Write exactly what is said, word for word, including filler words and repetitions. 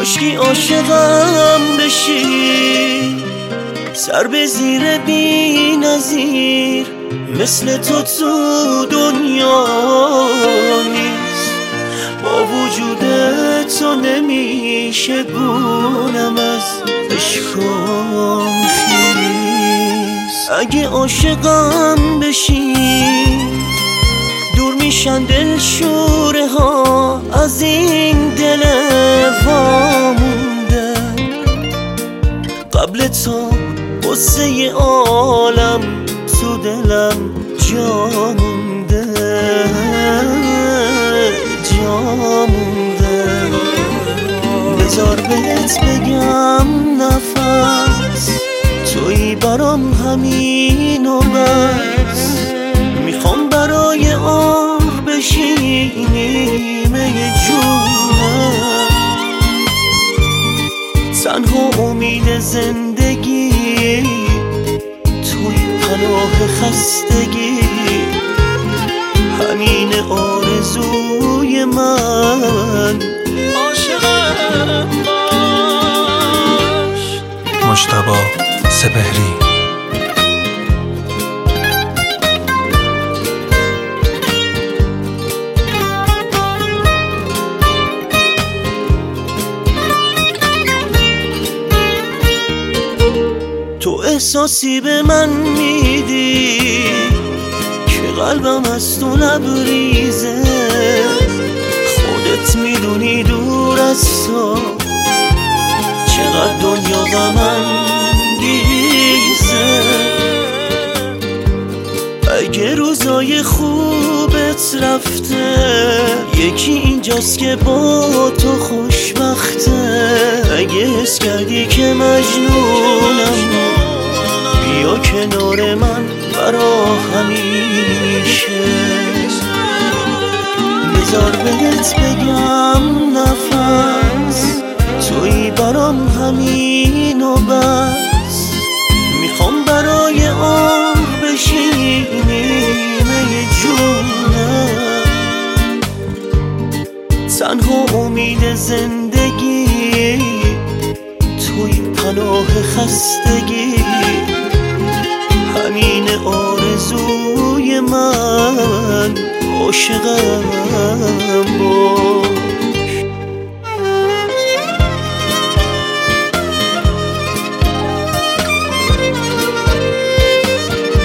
کاشکی عاشقم بشی، سر به زیر بی نظیر، مثل تو تو دنیا نیست. با وجود تو نمیشه بونم از عشقم خیز. اگه عاشقم بشی دور میشن دل شوره ها از این دل وامونده. قبل تو قصه عالم تو دلم جا مونده، جا مونده. بذار بهت بگم نفس، تویی برام همین و بس. میخوام برای آه بشی نیمه جونم، تنها امید زندگی توی پناه خستگی. همین آرزوی من، عاشقم باش. مجتبی سپهری. تو احساسی به من میدی که قلبم از تو لبریزه. خودت میدونی دور از تو چقدر دنیا غم انگیزه. اگه روزای خوبت رفته یکی اینجاست که با تو خوشبخته. اگه حس کردی که مجنونم بیا کنار من برا همیشه. بذار بهت بگم نفس، تویی برام همین و بس. میخوام برای آه بشی نیمه جونم، تنها امید زندگی توی پناه خستگی. همین آرزوی من، عاشقم باش.